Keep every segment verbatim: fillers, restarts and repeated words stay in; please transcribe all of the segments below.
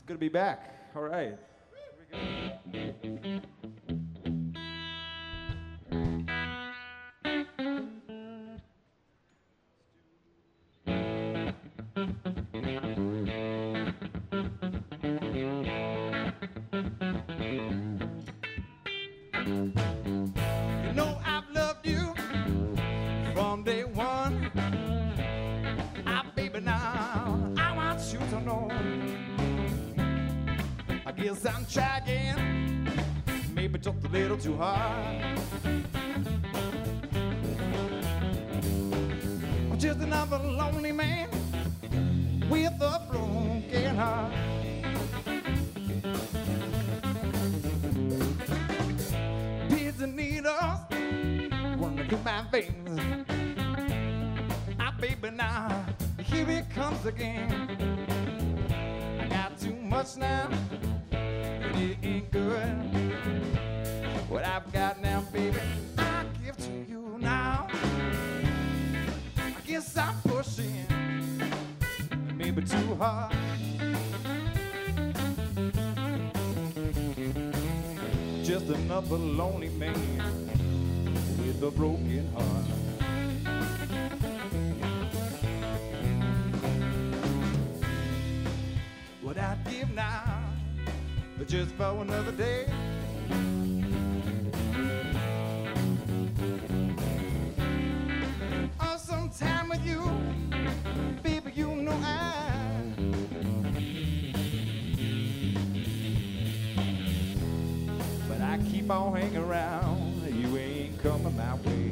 good to be back. All right. You know I've loved you from day one. Ah, baby, now I want you to know. I guess I'm trying, maybe just a little too hard. I'm just another lonely man with a broken heart. Pins and needles running through my veins. Ah, baby, now here it comes again. I got too much now, and it ain't good. What I've got now, baby, I give to you now. I guess I'm pushing, maybe too hard. Just another lonely man with a broken heart. What I'd give now, just for another day. Or some time with you, baby, you know I. But I keep on hanging around, you ain't coming my way.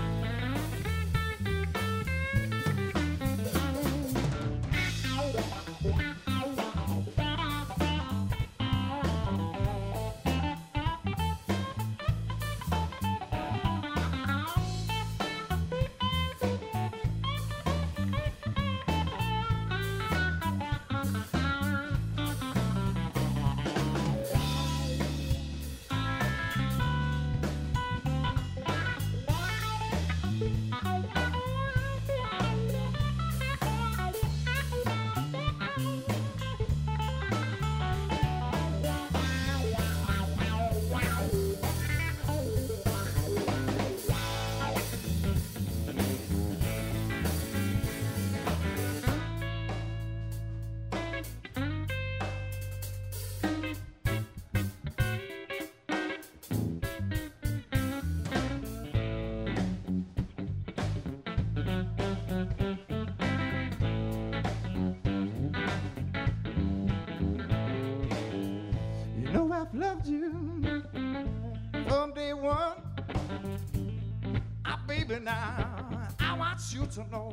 I've loved you from day one. Ah, baby, now I want you to know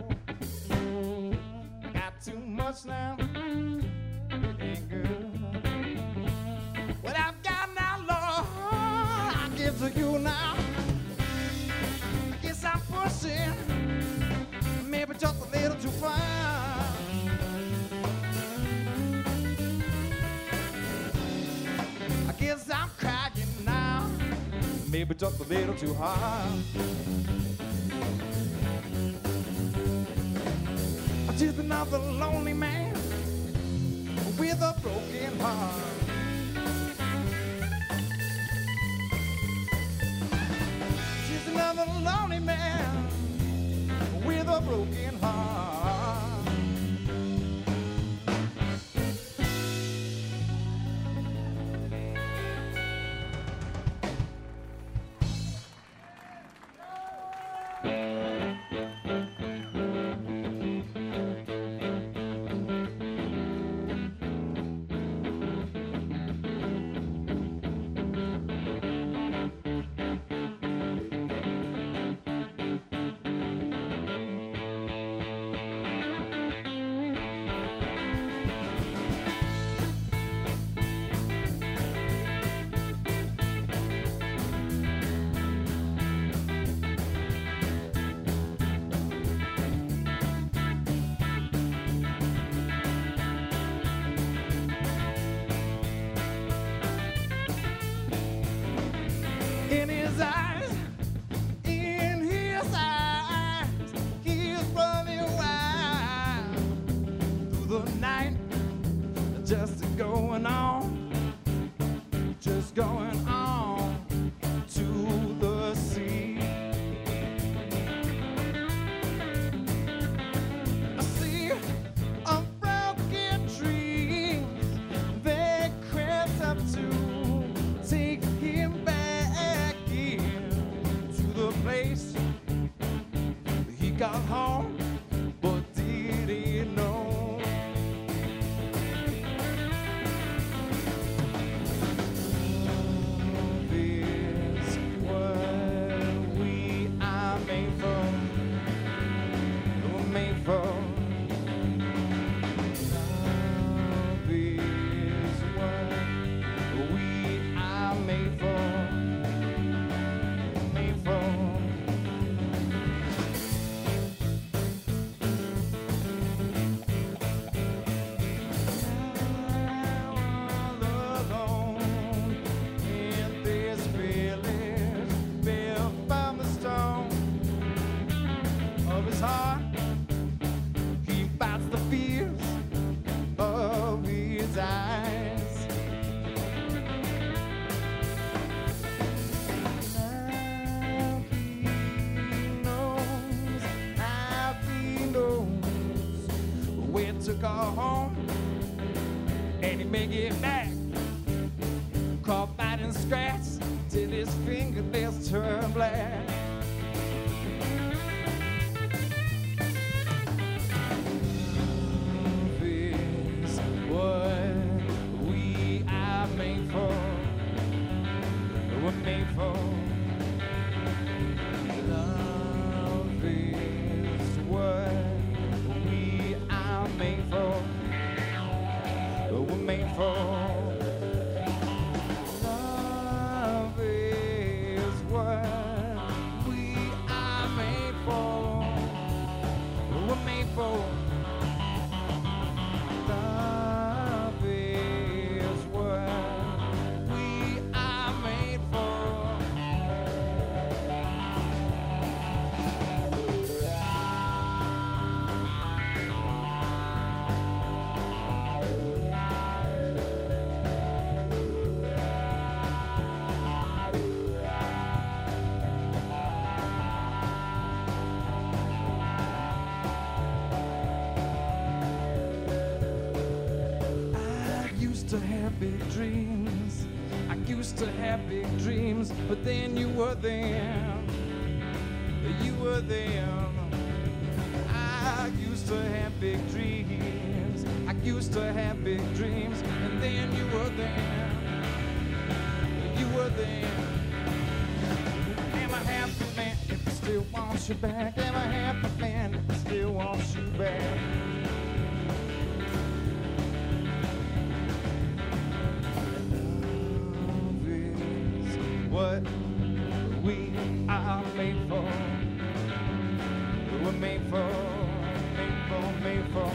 I got too much now. It ain't good. What I've got now, Lord, I give to you now. I guess I'm pushing, maybe just a little too far. I guess I'm crying now, maybe just a little too hard. I'm just another lonely man with a broken heart. Just another lonely man with a broken heart. In his eyes, in his eyes, he's running wild through the night just to going on, just going on to the sea. I see a broken trees, they crept up to take him back in to the place he got home, but did he know? Took her home and he may get back, caught biting scratch till his fingernails turn black. This what we are made for, we're made for. Love is what made for, we're made for. Love is what we are made for, we're made for. Love is what we are made for. To have big dreams, I used to have big dreams, but then you were there, you were there. I used to have big dreams, I used to have big dreams, and then you were there, you were there. Am I happy man if I still want you back? Am I happy man if I still want you back? What we are made for, we're made for, made for, made for.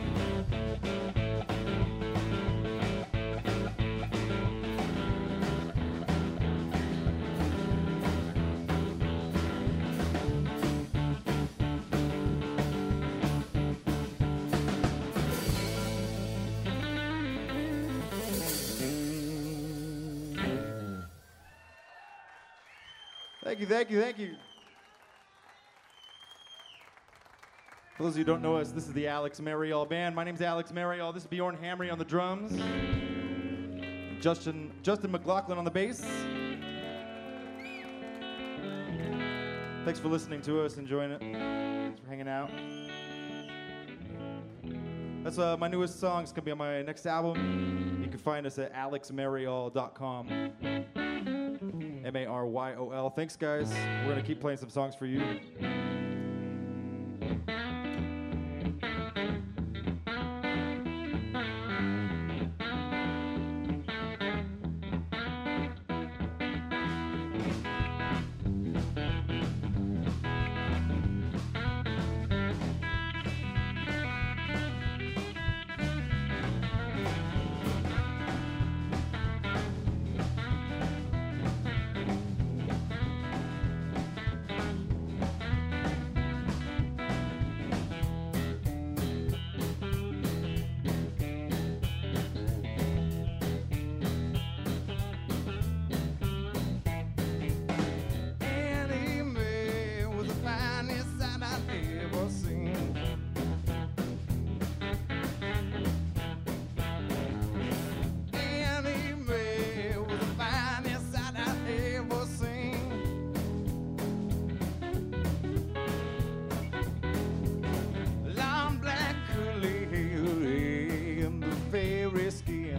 Thank you, thank you, thank you. For those of you who don't know us, this is the Alex Mariall Band. My name's Alex Mariall. This is Bjorn Hamry on the drums. Justin, Justin McLaughlin on the bass. Thanks for listening to us, enjoying it. Thanks for hanging out. That's uh, my newest song. It's going to be on my next album. You can find us at alex mariall dot com. M A R Y O L. Thanks, guys. We're going to keep playing some songs for you. skin.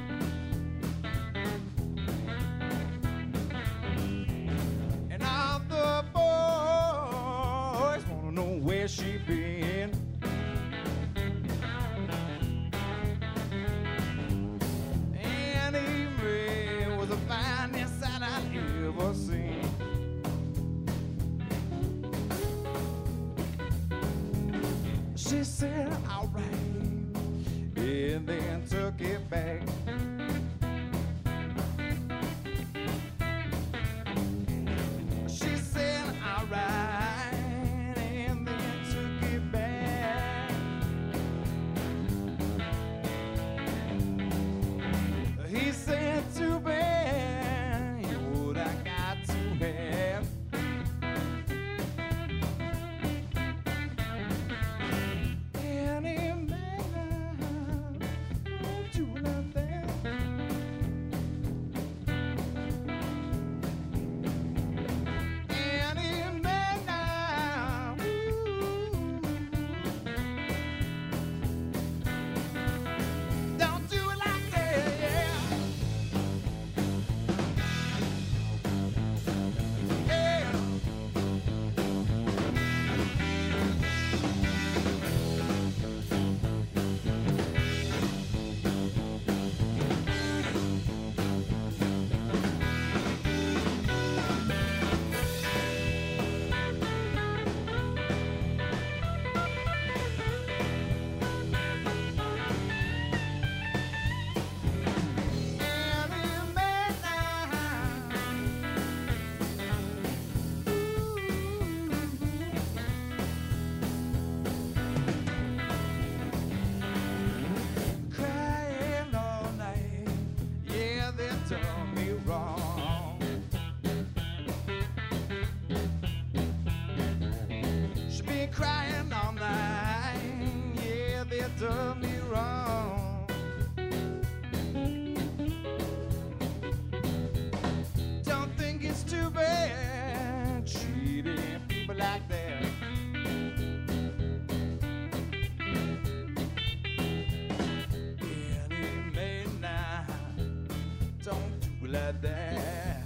And all the boys wanna know where she been. Annie Mae was the finest sight I'd ever seen. She said, all right, and then took it back. She said, all right, and then took it back. He said, too bad, what I got to have. Crying all night, yeah, they done me wrong. Don't think it's too bad treating people like that. Annie Mae now, don't do like that.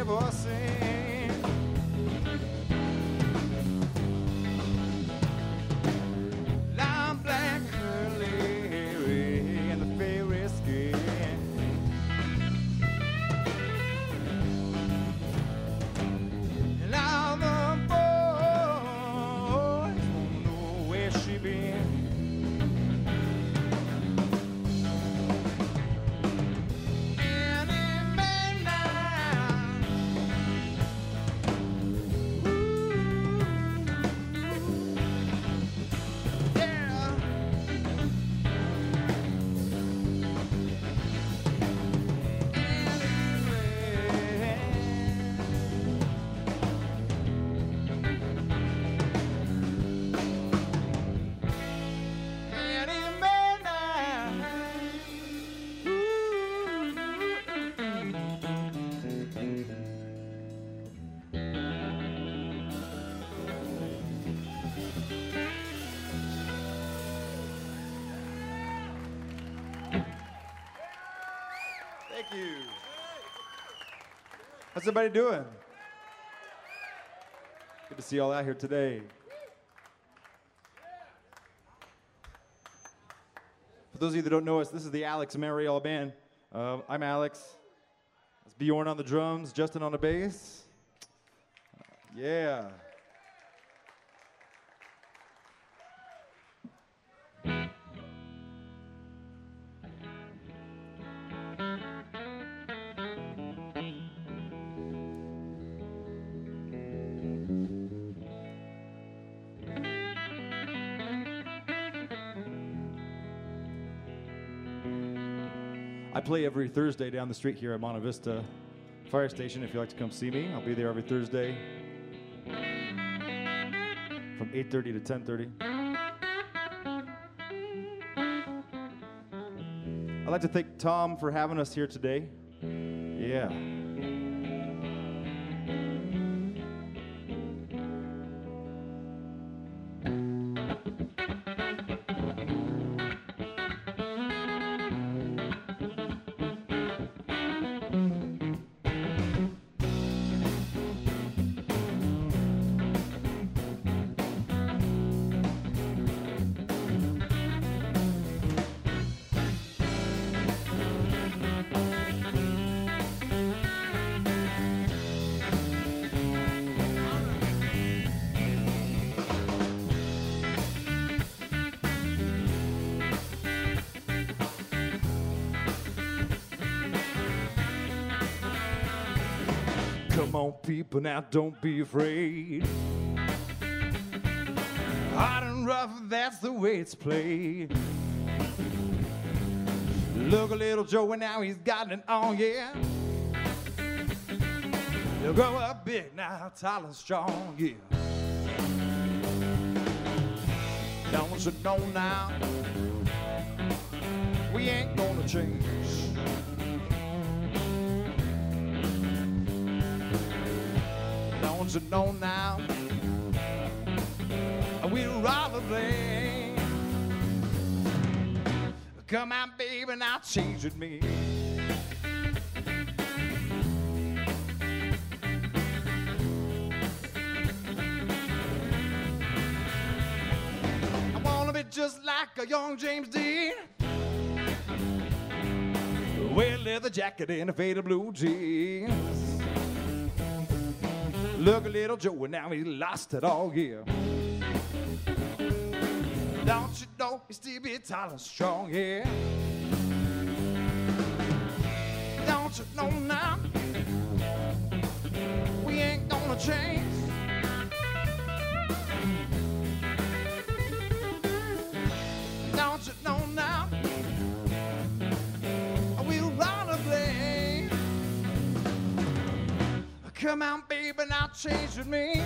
ever seen. Long black curly hair and the fairy skin. And all the boys won't know where she been. Thank you. How's everybody doing? Good to see you all out here today. For those of you that don't know us, this is the Alex Mariel Band. Uh, I'm Alex. It's Bjorn on the drums, Justin on the bass. Uh, yeah. I play every Thursday down the street here at Monte Vista Fire Station. If you'd like to come see me, I'll be there every Thursday from eight thirty to ten thirty. I'd like to thank Tom for having us here today. Yeah. Come on, people, now don't be afraid. Hot and rough, that's the way it's played. Look at little Joe, and now he's got it on, yeah. He'll grow up big now, tall and strong, yeah. Don't you know now, we ain't gonna change. Don't you know now, we'll rather blame. Come on, baby, now change with me. I wanna be just like a young James Dean. Wear a leather jacket and a faded blue jeans. Look at little Joe, and now he lost it all, yeah. Don't you know he still be tall and strong, yeah. Don't you know now, we ain't gonna change. Don't you know now, we'll rather blame. Come on, baby, now change with me.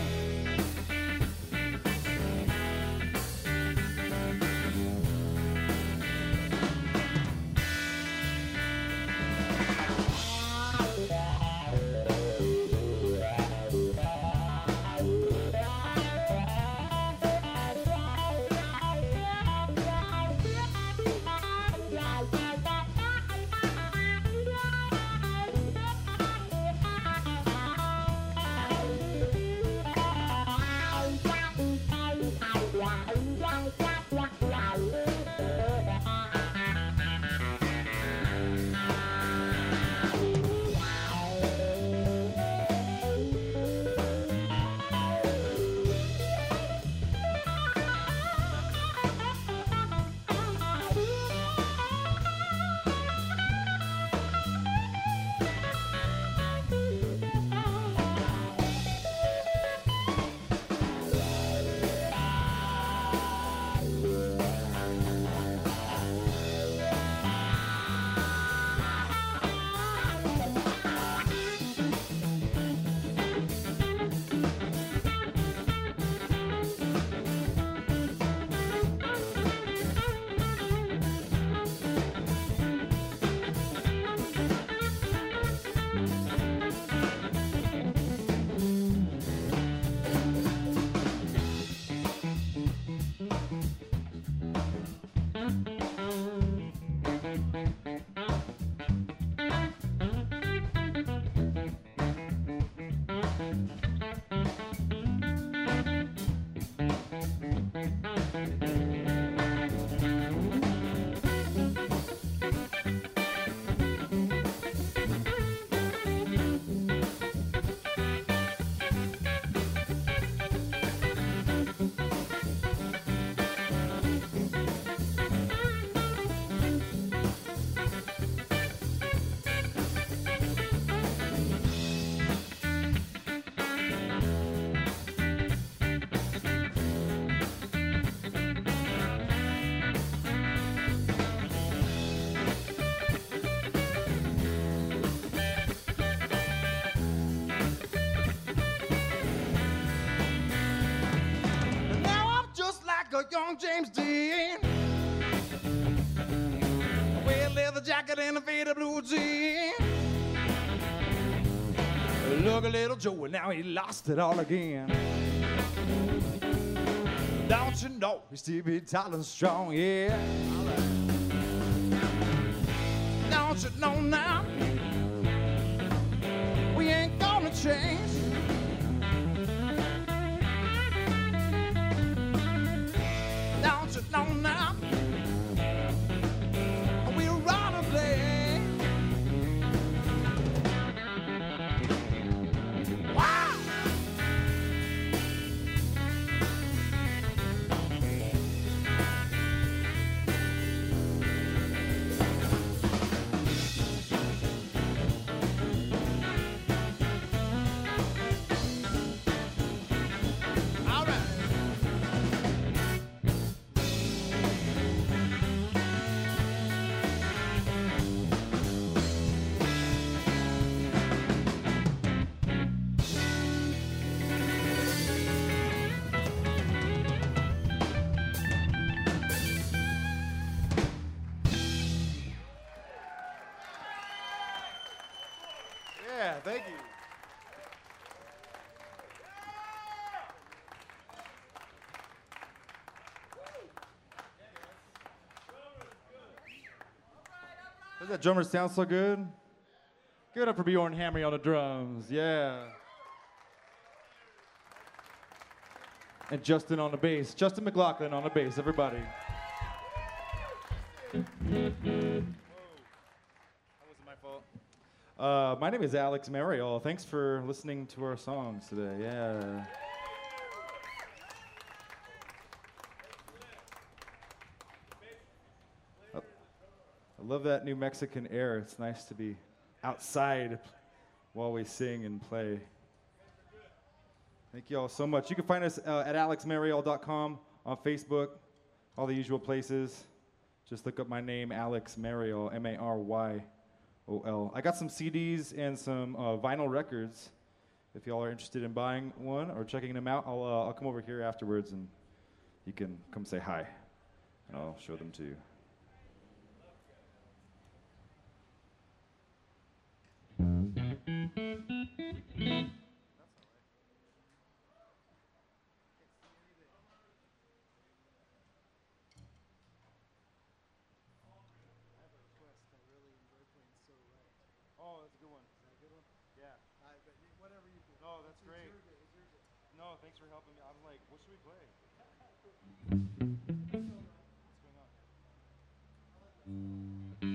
a young James Dean. A red leather jacket and a faded blue jeans. Look at little Joe, and now he lost it all again. Don't you know he's still be tall and strong, yeah. Don't you know now we ain't gonna change. Don't you know now we'll run a play. Wow! Yeah, thank you. Does that drummer sound so good? Give it up for Bjorn Hammery on the drums, yeah. And Justin on the bass. Justin McLaughlin on the bass, everybody. That wasn't my fault. Uh, my name is Alex Mariol. Thanks for listening to our songs today. Yeah. I love that New Mexican air. It's nice to be outside while we sing and play. Thank you all so much. You can find us uh, at alex mariol dot com, on Facebook, all the usual places. Just look up my name, Alex Mariol, M A R Y O L. I got some C Ds and some uh, vinyl records. If y'all are interested in buying one or checking them out, I'll, uh, I'll come over here afterwards and you can come say hi, and I'll show them to you. Oh, that's a good one. Is that a good one? Yeah. Uh, but whatever you do. No, that's it's great. Your day. It's your day. No, thanks for helping me. I'm like, what should we play? What's going on?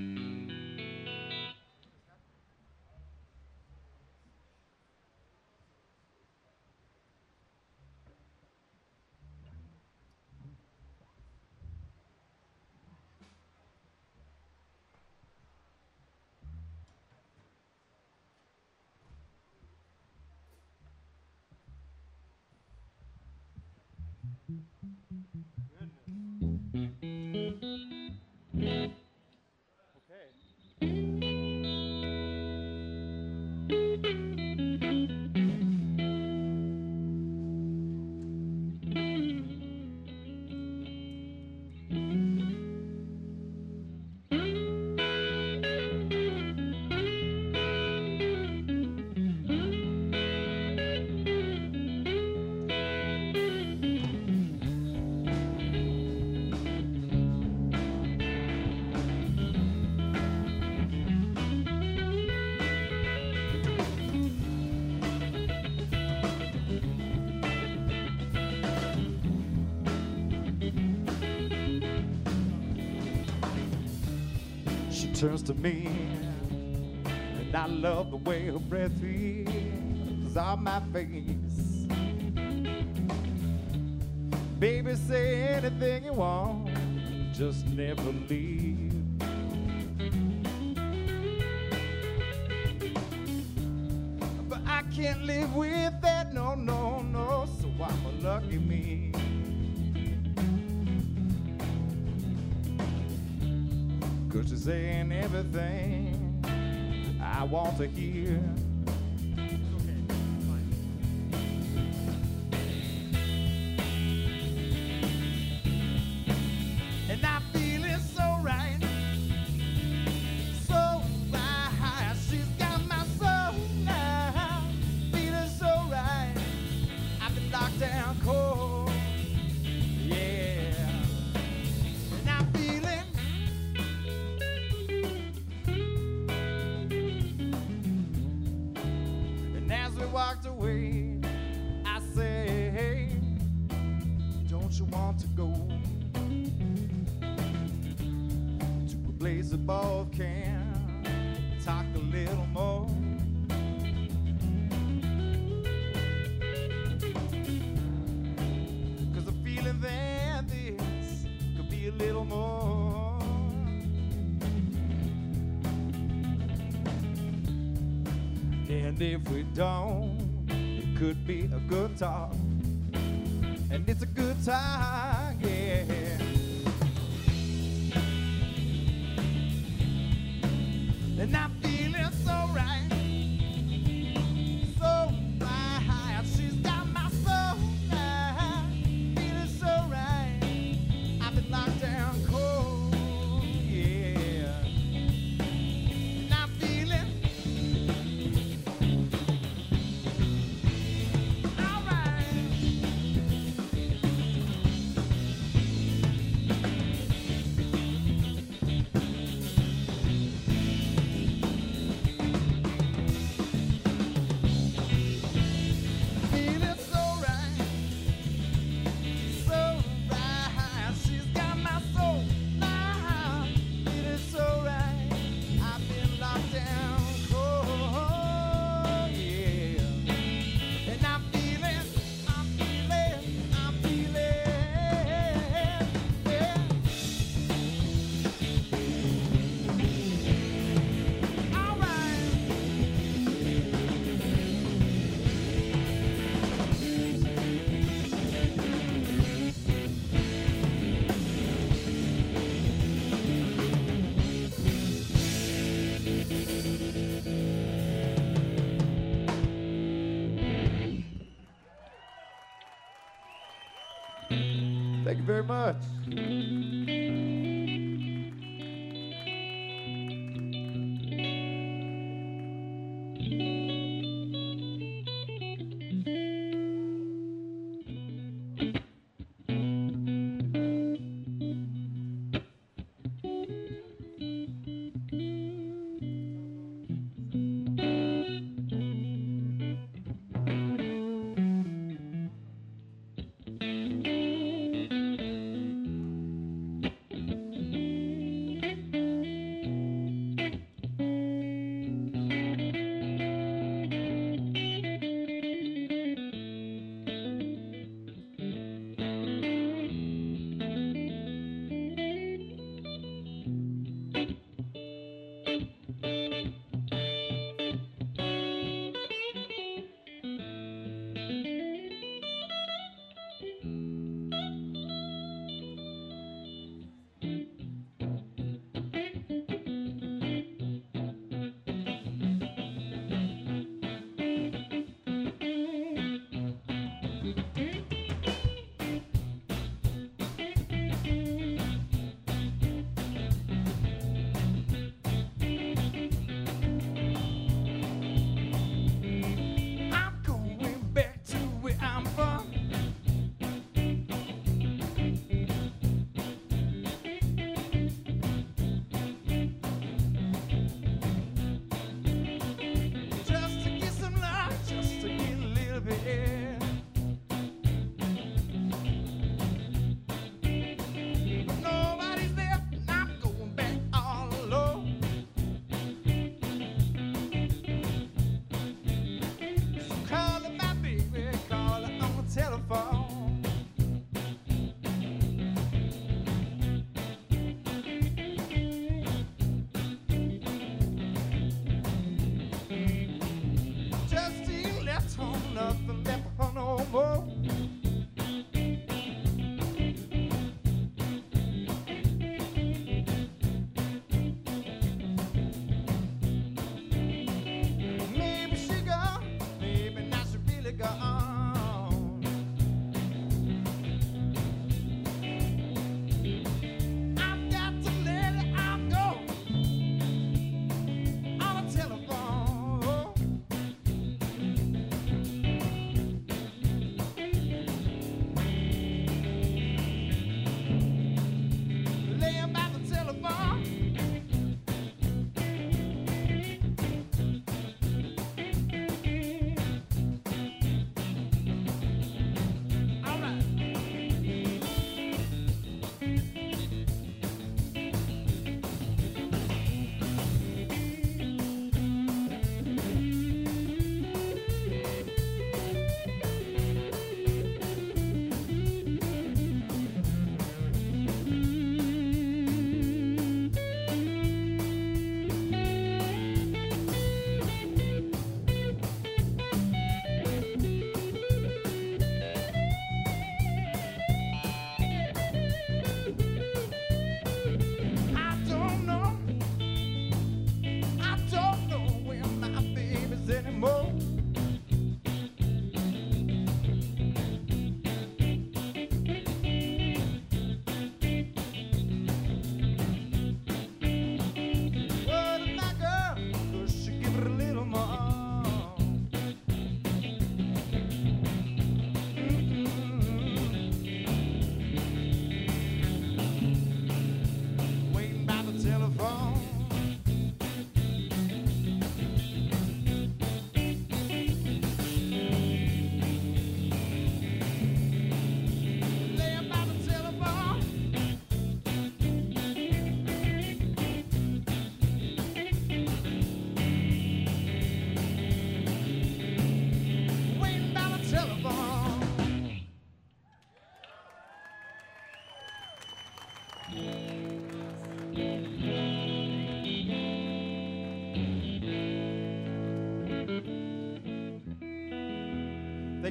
Turns to me, and I love the way her breath feels on my face. Baby, say anything you want, just never leave. But I can't live with that, no, no, no, so I'm a lucky me. Cause she's saying everything I want to hear. Okay, fine. cold. Yeah, and I'm feeling. And as we walked away, I say, hey, don't you want to go to a place that both can talk a little more? Cause I'm feeling that this could be a little more. And if we don't, it could be a good talk. And it's a good time, yeah. And I'm feeling so right, so right. She's got my soul right, feeling so right. I've been locked down cold, yeah. And I'm feeling all right. Feeling so right, so right. She's got my soul now, feeling so right. I've been locked down cold, yeah. And I'm feeling, I'm feeling, I'm feeling, yeah. All right. Thank you very much.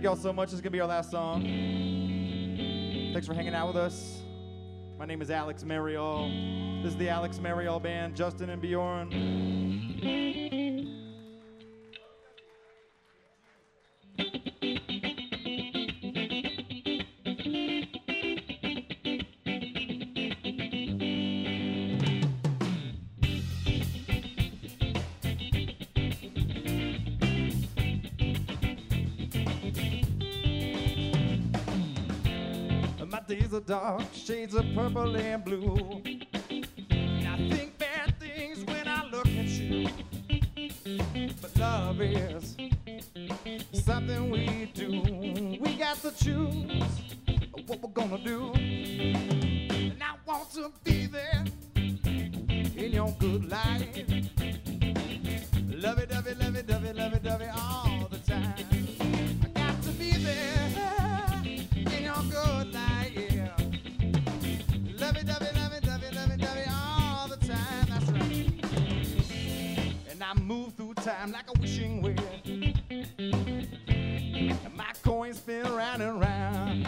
Thank y'all so much. This is gonna be our last song. Thanks for hanging out with us. My name is Alex Mariol. This is the Alex Mariol Band, Justin and Bjorn. My days are dark, shades of purple and blue. And I think bad things when I look at you. But love is something we do. We got to choose what we're gonna do. And I want to be there in your good life. Lovey-dovey, lovey-dovey, lovey-dovey all the time. I got to be there in your good life. Lovey-dovey, lovey-dovey, lovey-dovey all the time, that's right. And I move through time like a wishing wheel. And my coins spin round and round.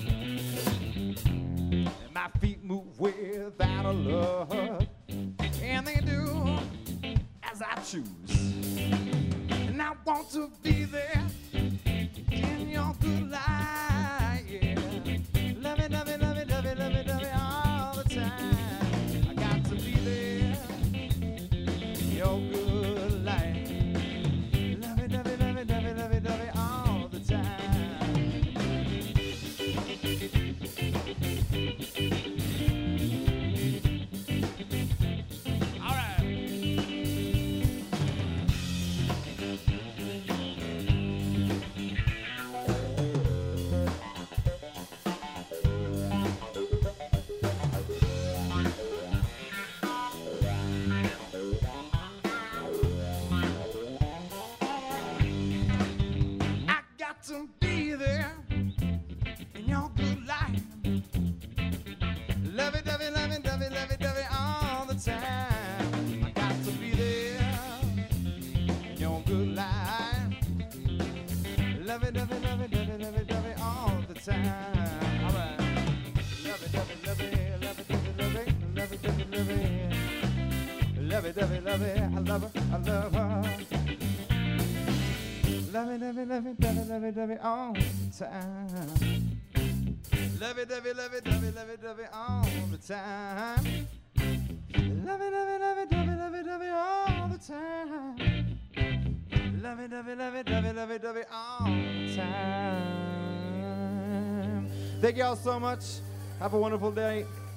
And my feet move without a love. And they do as I choose. And I want to be there in your good life, yeah. Lovey-dovey, lovey-dovey, lovey-dovey all the time. I got to be there in your good life. Lovey-dovey, lovey-dovey, lovey-dovey all the time. All right. To be there in your good life. Lovey-dovey, lovey-dovey, lovey-dovey all the time. I got to be there in your good life. Lovey-dovey, lovey-dovey, lovey-dovey all the time. All right. Lovey-dovey, lovey, lovey-dovey, lovey, lovey-dovey, lovey. Lovey-dovey, lovey, I love her, I love her. Lovey, lovey, lovey, lovey, lovey, lovey all the time. Lovey, lovey, lovey, lovey, lovey, lovey all the time. Lovey, lovey, lovey, lovey, lovey, lovey all the time. Lovey, lovey, lovey, lovey, lovey, lovey all the time. Thank y'all so much. Have a wonderful day.